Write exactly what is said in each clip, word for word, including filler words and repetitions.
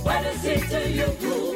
What is he to you?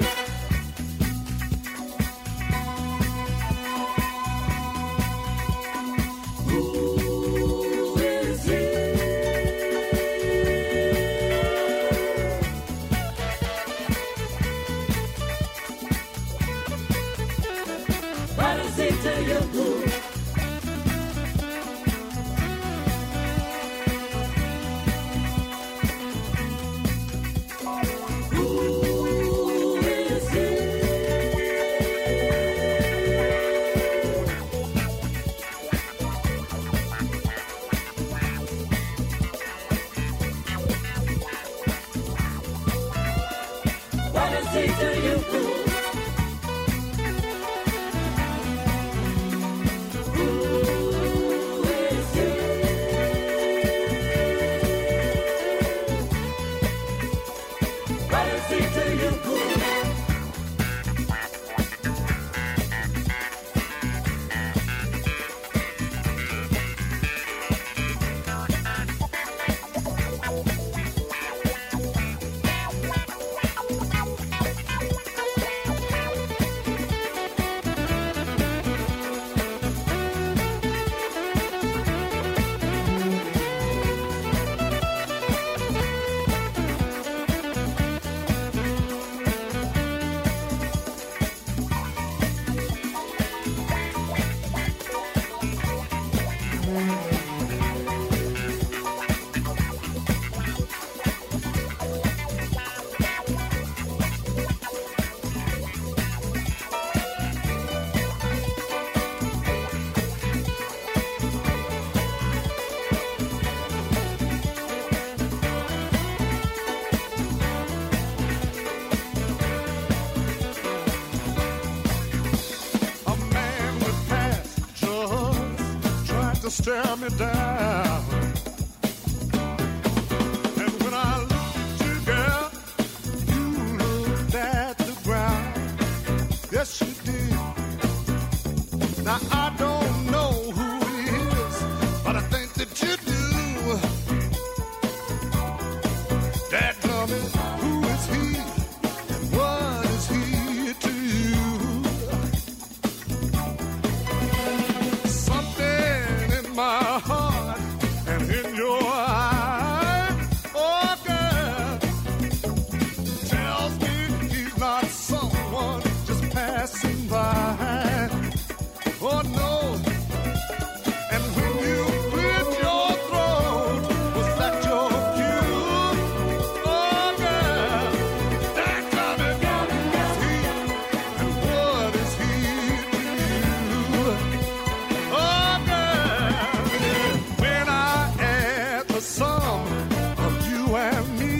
Stare me down, and when I looked at you, girl, you looked at the ground. Yes, you did. Now I don't know who it is, but I think that you do. Dadgummit, who is he? What is he to you? My heart and in your eye, oh girl, tells me he's not someone just passing by. Oh no. And when you cleared your throat, was that your cue? Oh girl, that coming is he, and what is he to you? Oh girl, the sum of you and me,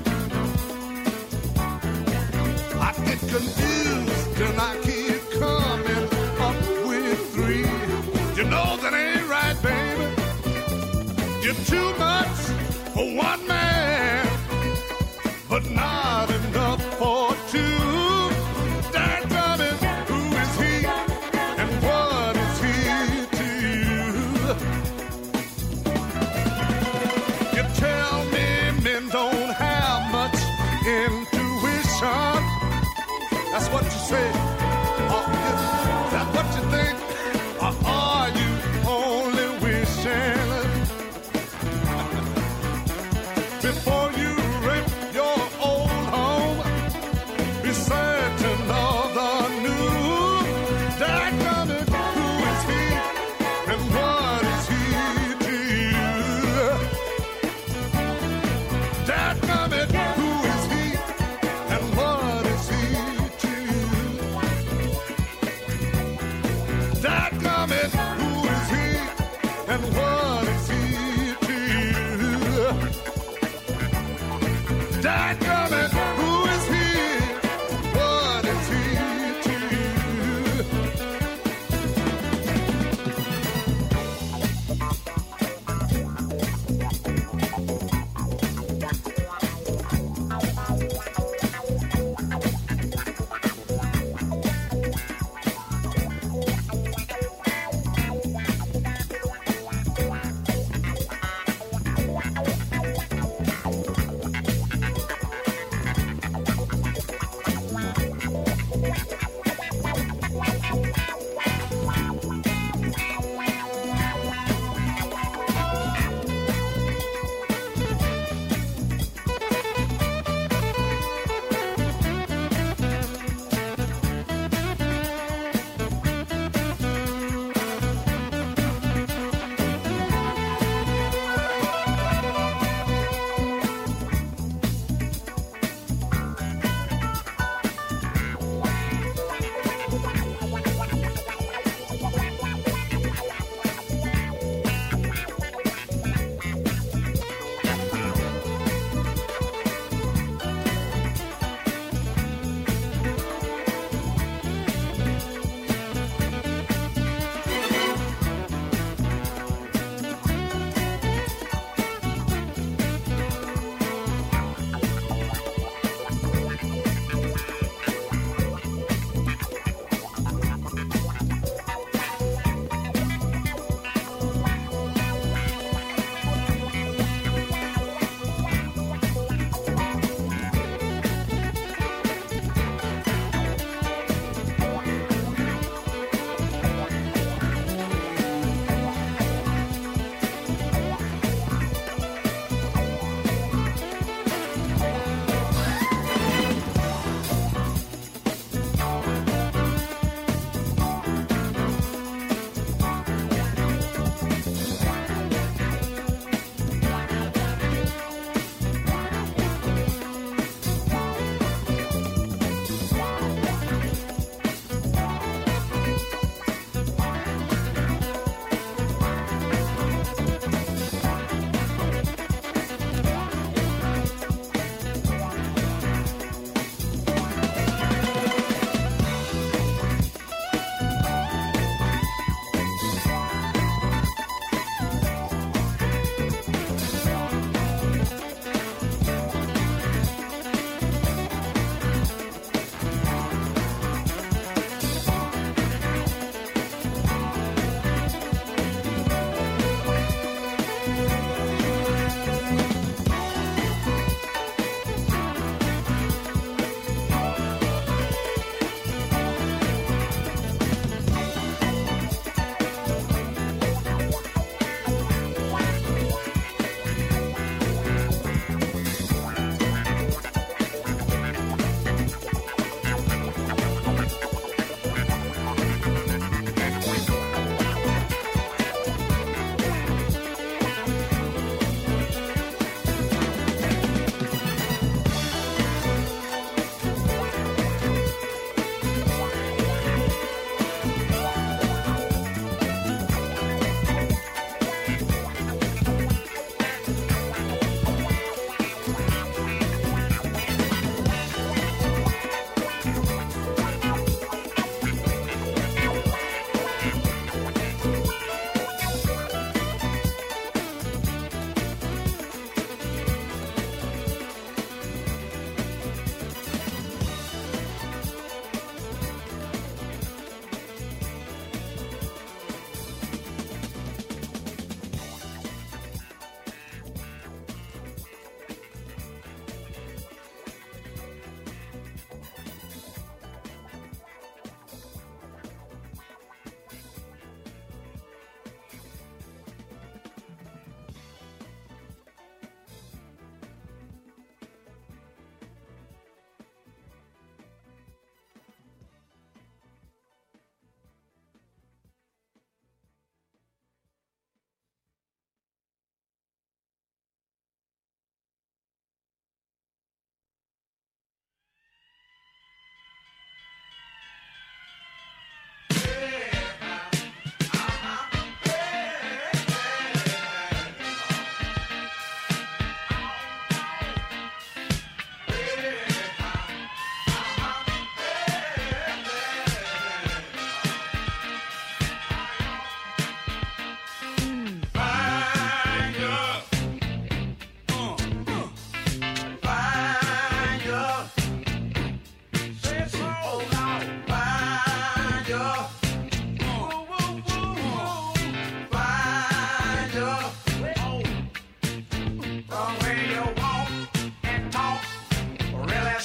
I get confused and I keep coming up with three. You know that ain't right, baby. You're too much for one man, but not enough for two. Dadgummit, who is he and what is he to you? Tell me men don't have much intuition. That's what you say. Or is that what you think? Or are you only wishing? Before you rent your old home, be certain of the new. Dadgummit, who is he and what is he to you? Dadgummit, who is he and what is he to you?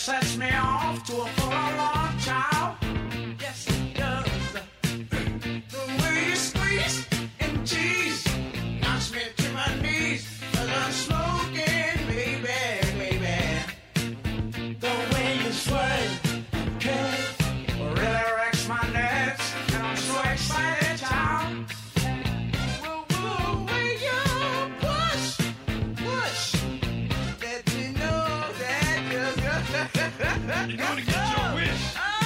sets me off to a full alarm, child. Yes, it does. The way you squeeze and tease knocks me to my knees. Cause I'm smoking, baby, baby. The way you sway, okay, really wrecks my nerves. And I'm so excited, child. Whoa, whoa, way you push, push. Let me know that you're good. You're gonna get your wish.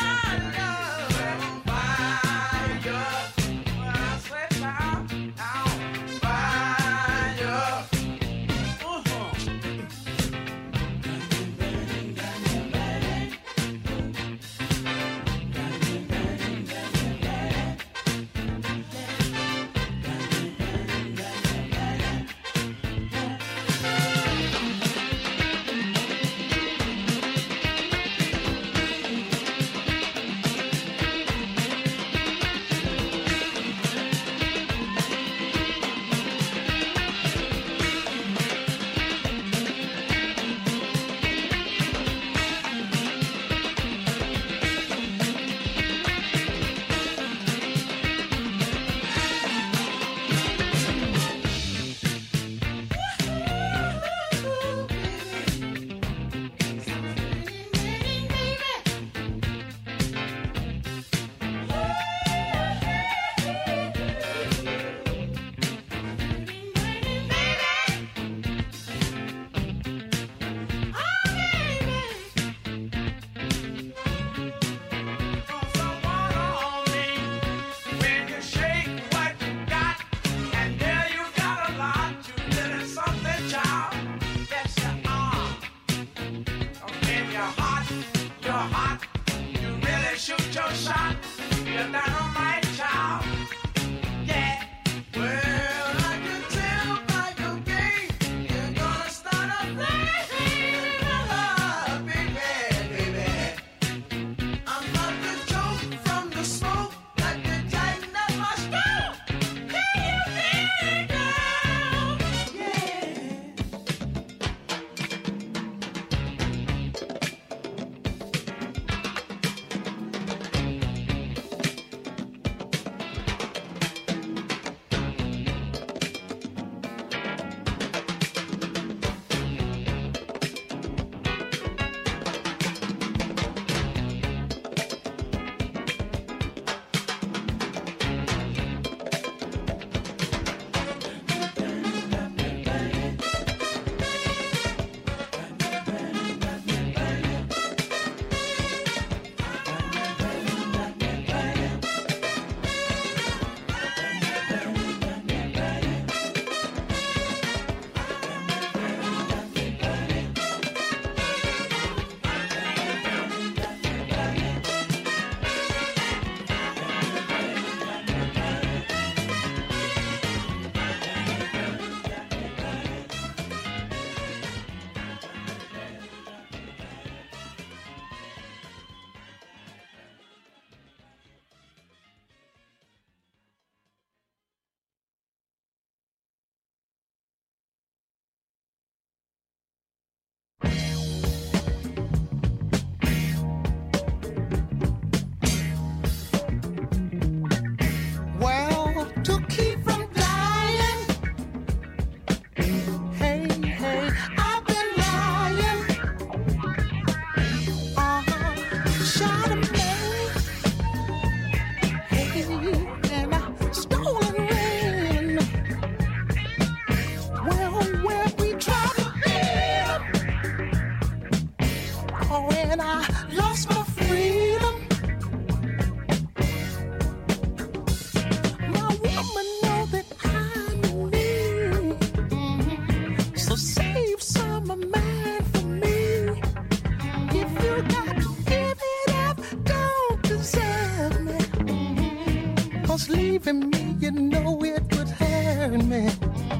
Leaving me, you know it would hurt me.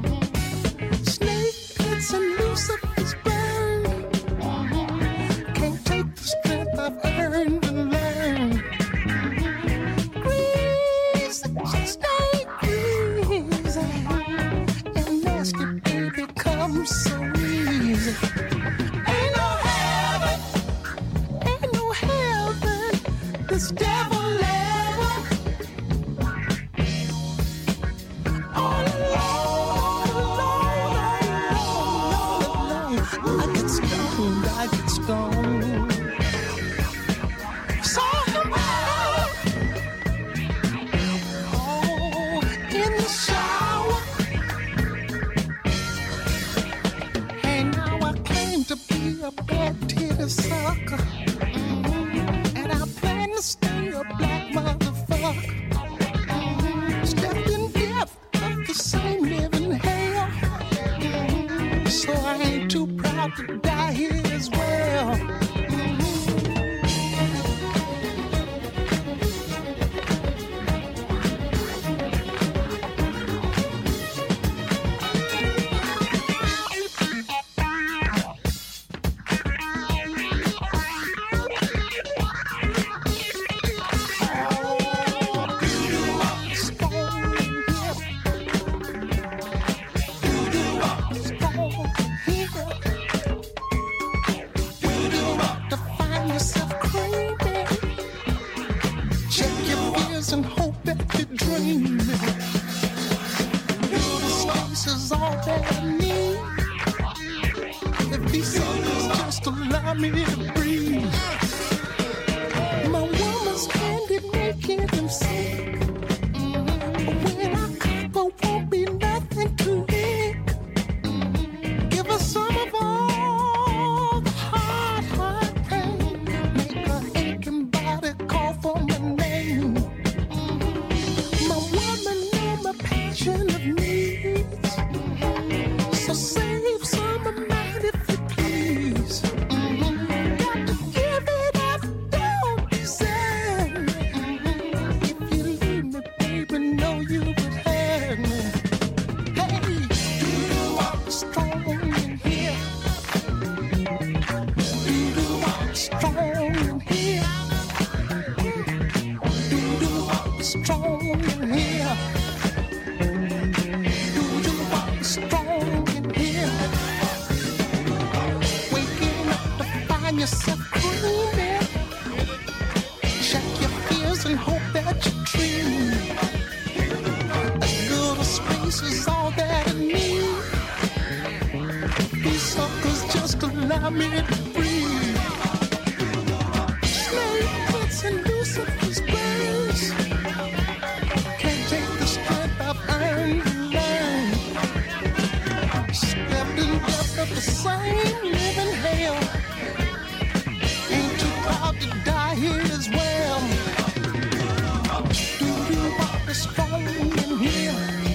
Snake pits and Lucifer's burn. Can't take the strength I've earned and learned. Grease, just ain't greasy. And nasty baby comes so easy. Ain't no heaven this devil ever. All alone, alone, alone, alone. I get stoned, I get stoned. So bad. Oh, in the shower. Hey, now I claim to be a bad titty sucker. And I plan to stay a black motherfucker. Stepped in depth of the same living hell. So I ain't too proud to die here as well. And hope that you're dreaming. This space is all that I need. If these suckers just allow me to breathe. My woman's handed naked and sick. But when I come, there won't be nothing to eat. Give her some of all the hard, hard pain. Make her aching body call for my name. Of needs. So save some of mine if you please. Mm-hmm. Got to give it up, don't be sad. Mm-hmm. If you leave me, baby, know you would have me. Hey, do you walk strong in here? Do you walk strong in here? Do you walk strong in here? Strong in here, waking up to find yourself grooving. Check your fears and hope that you're dreaming. A little space is all that I need. These suckers just allow me to breathe. Slave hits and Lucifer's grace. Can't take the strength I've earned. Of the same living hell. Ain't too proud to die here as well. Do you want the strong in here?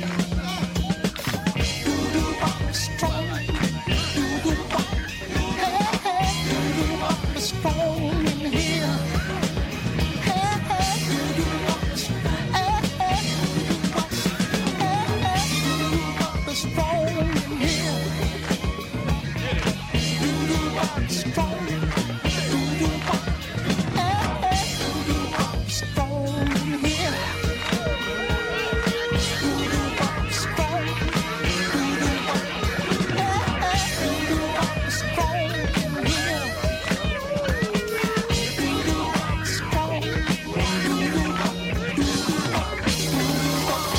Do you want the strong? Do you want? Hey, hey. Do you want the strong in here? Hey, hey. Do you want the strong? Hey, hey. Hey, hey. Do you want the strong in here? Strong, do you want? Hey, hey, do you want strong in here? Do you want strong? Do you want? Hey, hey, do you want strong in here? Do you want strong? Do you want? Do you want? Do you want?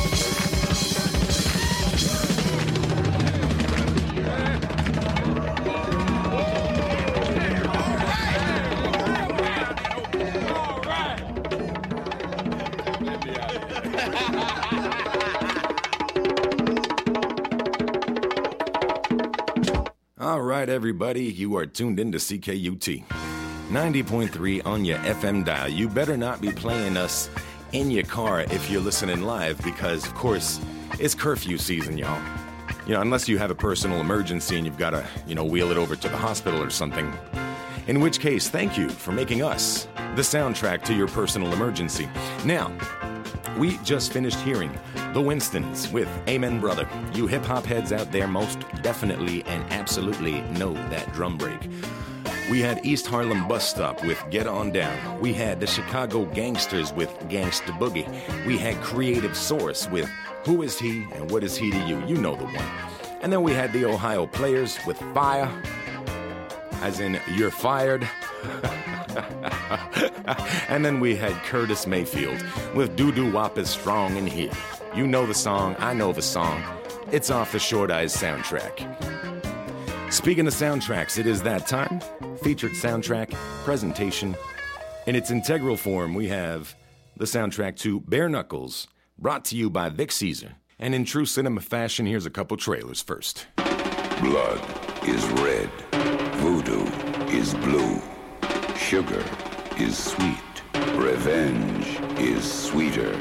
All right, everybody, you are tuned in to C K U T ninety point three on your F M dial. You better not be playing us in your car if you're listening live because, of course, it's curfew season, y'all. You know, unless you have a personal emergency and you've got to, you know, wheel it over to the hospital or something. In which case, thank you for making us the soundtrack to your personal emergency. Now, we just finished hearing The Winstons with Amen Brother. You hip-hop heads out there most definitely and absolutely know that drum break. We had East Harlem Bus Stop with Get On Down. We had the Chicago Gangsters with Gangsta Boogie. We had Creative Source with Who Is He and What Is He to You? You know the one. And then we had the Ohio Players with Fire, as in You're Fired. And then we had Curtis Mayfield with Doo Doo Wop is Strong in Here. You know the song, I know the song. It's off the Short Eyes soundtrack. Speaking of soundtracks, it is that time. Featured soundtrack, presentation. In its integral form, we have the soundtrack to Bare Knuckles, brought to you by Vic Caesar. And in true cinema fashion, here's a couple trailers first. Blood is red. Voodoo is blue. Sugar is sweet. Revenge is sweeter.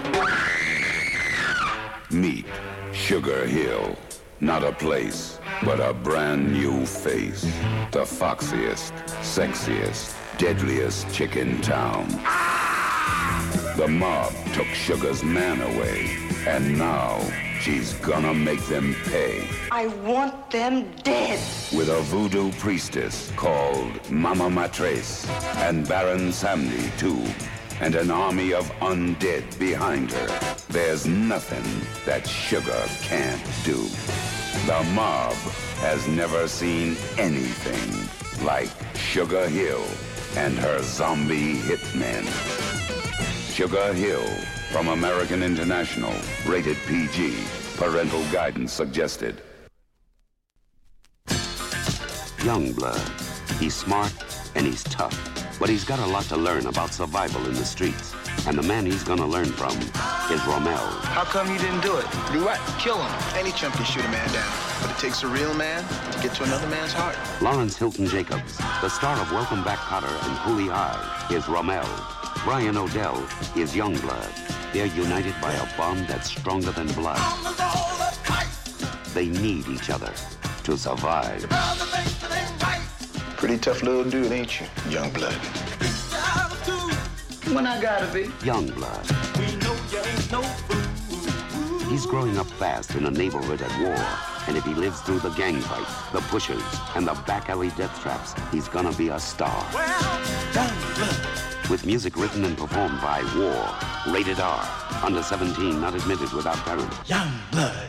Meet Sugar Hill. Not a place, but a brand new face. The foxiest, sexiest, deadliest chick in town. The mob took Sugar's man away, and now she's gonna make them pay. I want them dead. With a voodoo priestess called Mama Matres, and Baron Samedi too, and an army of undead behind her. There's nothing that Sugar can't do. The mob has never seen anything like Sugar Hill and her zombie hitmen. Sugar Hill from American International, rated P G. Parental guidance suggested. Youngblood. He's smart and he's tough, but he's got a lot to learn about survival in the streets. And the man he's gonna learn from is Romel. How come you didn't do it? Do what? Kill him. Any chump can shoot a man down, but it takes a real man to get to another man's heart. Lawrence Hilton Jacobs, the star of Welcome Back, Kotter and Cooley High, is Romel. Brian O'Dell is Youngblood. They're united by a bond that's stronger than blood. They need each other to survive. Pretty tough little dude, ain't you, Youngblood? When I gotta be. Youngblood. We know you ain't no fool. He's growing up fast in a neighborhood at war. And if he lives through the gang fights, the pushers, and the back alley death traps, he's gonna be a star. Well, Youngblood. With music written and performed by War. Rated R. Under seventeen, not admitted without parents. Youngblood.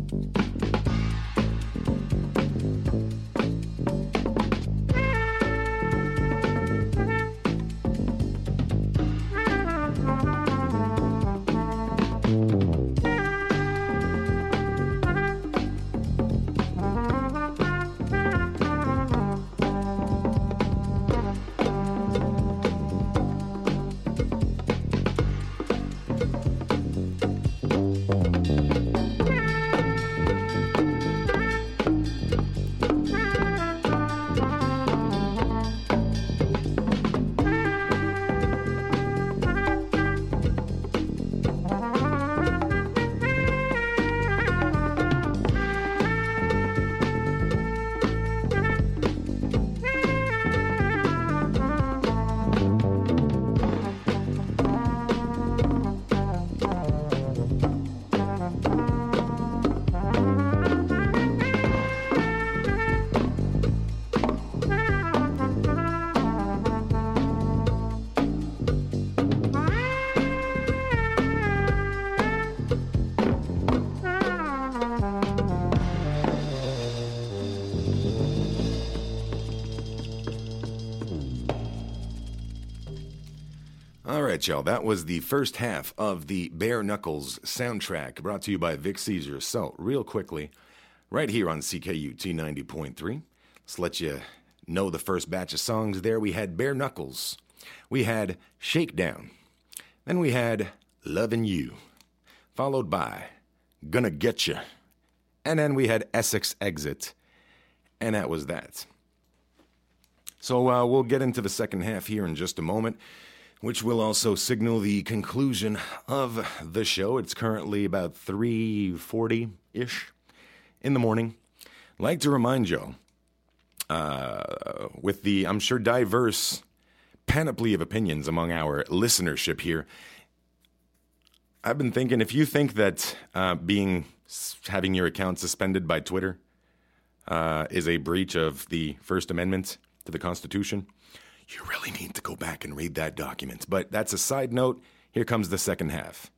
All right, y'all, that was the first half of the Bare Knuckles soundtrack brought to you by Vic Caesar. So, real quickly, right here on C K U T ninety point three, let's let you know the first batch of songs there. We had Bare Knuckles, we had Shakedown, then we had Lovin' You, followed by Gonna Getcha, and then we had Essex Exit, and that was that. So uh, we'll get into the second half here in just a moment, which will also signal the conclusion of the show. It's currently about three forty-ish in the morning. I'd like to remind y'all, uh, with the, I'm sure, diverse panoply of opinions among our listenership here, I've been thinking, if you think that uh, being, having your account suspended by Twitter uh, is a breach of the First Amendment to the Constitution, you really need to go back and read that document. But that's a side note. Here comes the second half.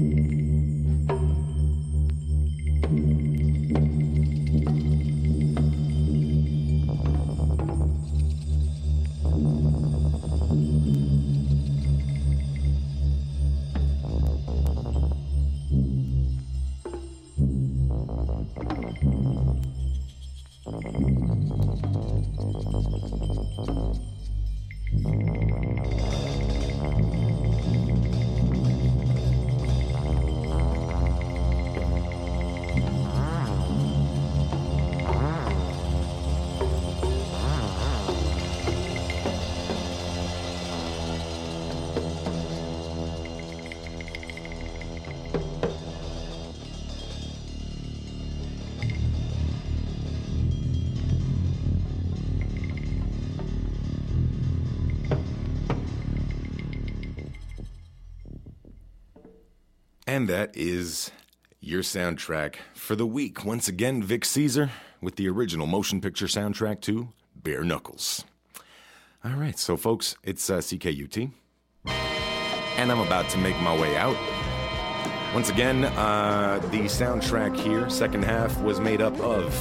And that is your soundtrack for the week. Once again, Vic Caesar with the original motion picture soundtrack to Bare Knuckles. All right, so folks, it's uh, C K U T, and I'm about to make my way out. Once again, uh, the soundtrack here, second half, was made up of,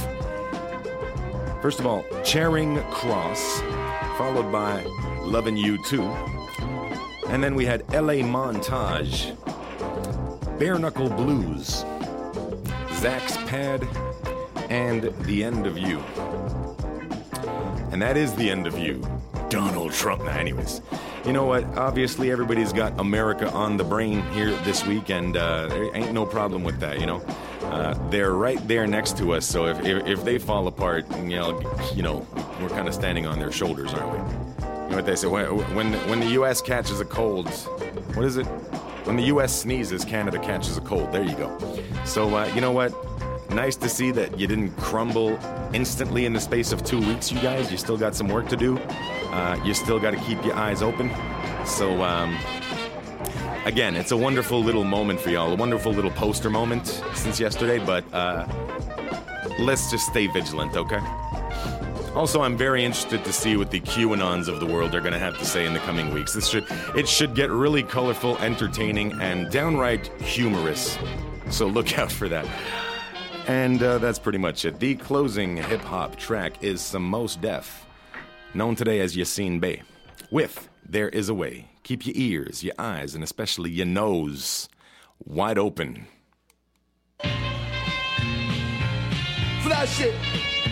first of all, Charing Cross, followed by Lovin' You Too, and then we had L A Montage, Bare Knuckle Blues, Zach's Pad, and The End of You. And that is the end of you, Donald Trump. Nah, anyways, you know what? Obviously, everybody's got America on the brain here this week, and uh, there ain't no problem with that, you know? Uh, they're right there next to us, so if, if if they fall apart, you know, you know, we're kind of standing on their shoulders, aren't we? You know what they say? When, when, when the U S catches a cold, what is it? When the U S sneezes, Canada catches a cold. There you go. So, uh, you know what? Nice to see that you didn't crumble instantly in the space of two weeks, you guys. You still got some work to do. Uh, you still got to keep your eyes open. So, um, again, it's a wonderful little moment for y'all. A wonderful little poster moment since yesterday, but uh, let's just stay vigilant, okay? Also, I'm very interested to see what the QAnons of the world are going to have to say in the coming weeks. This should it should get really colorful, entertaining, and downright humorous. So look out for that. And uh, that's pretty much it. The closing hip-hop track is some Mos Def, known today as Yassine Bey, with There Is a Way. Keep your ears, your eyes, and especially your nose wide open. Flash it.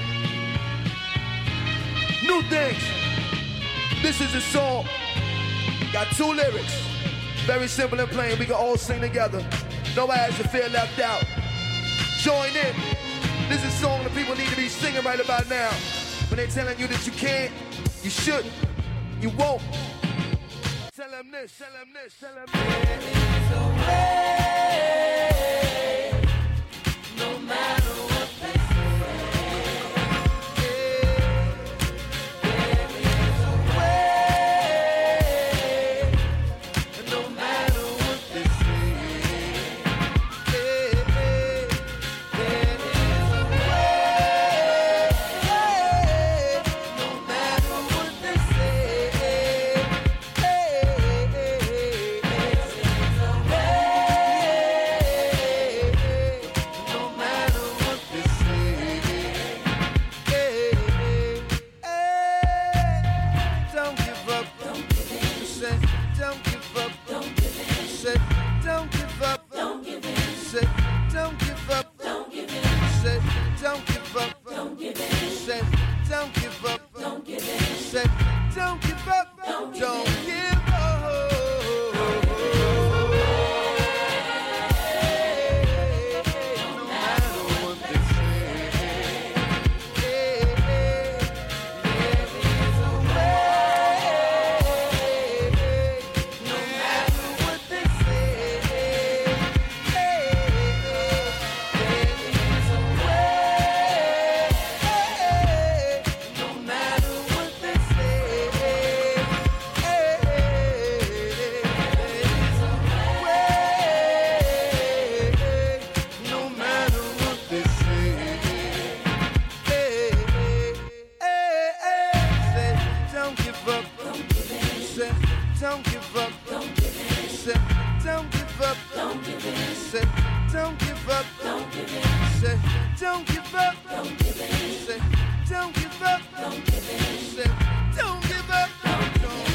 New things. This is a song. Got two lyrics. Very simple and plain. We can all sing together. Nobody has to feel left out. Join in. This is a song that people need to be singing right about now. When they're telling you that you can't, you shouldn't, you won't. Tell them this, tell them this, tell them this. There is a way, no matter what they say. Say, don't give up. Don't give in. Say, don't give up. Don't give in. Say, don't give up. Don't give in. Say, don't give up. Don't give in. Say, don't give up. Don't give up.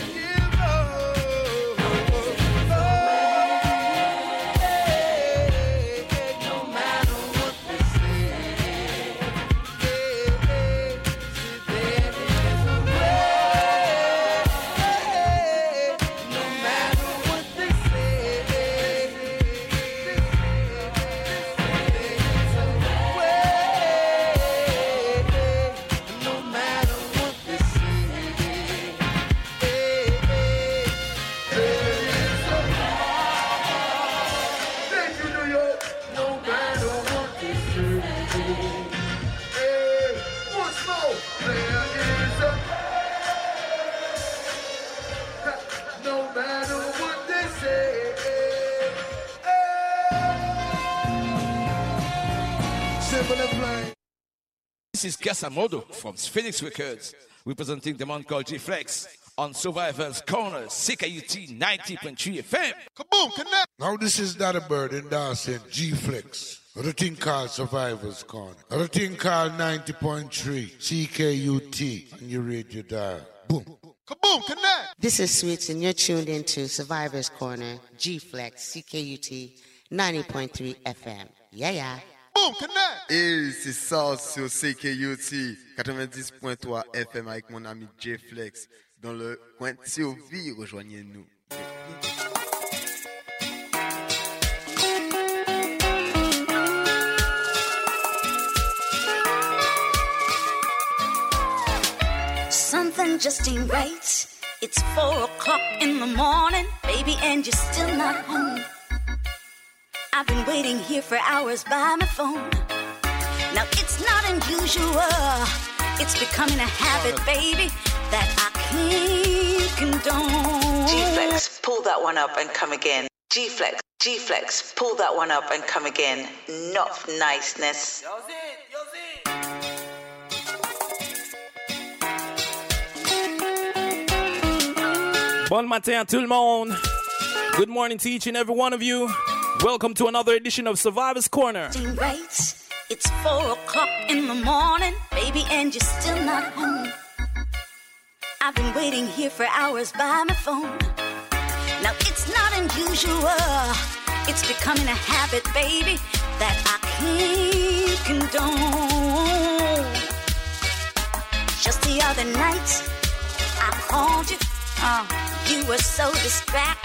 This is Casamodo from Phoenix Records, representing the man called G-Flex on Survivor's Corner, C K U T ninety point three F M. Kaboom, connect! Now this is Daddy Bird endorsing G-Flex. Other thing called Survivor's Corner. Other thing called ninety point three C K U T. And you read your dial. Boom. Kaboom, connect! This is Sweets, and you're tuned into Survivor's Corner, G-Flex, C K U T ninety point three F M. Yeah, yeah. Boom, connect! Et c'est ça sur C K U T quatre-vingt-dix point trois F M avec mon ami J-Flex. Dans le coin de Sylvie, rejoignez-nous. Something just ain't right. It's four o'clock in the morning, baby, and you're still not home. I've been waiting here for hours by my phone. Now it's not unusual. It's becoming a habit, baby, that I can't condone. G-Flex, pull that one up and come again. G-Flex, G-Flex, pull that one up and come again. Enough niceness. Bon matin tout le monde. Good morning to each and every one of you. Welcome to another edition of Survivor's Corner. Right. It's four o'clock in the morning, baby, and you're still not home. I've been waiting here for hours by my phone. Now it's not unusual. It's becoming a habit, baby, that I can't condone. Just the other night, I called you. Uh, you were so distracted.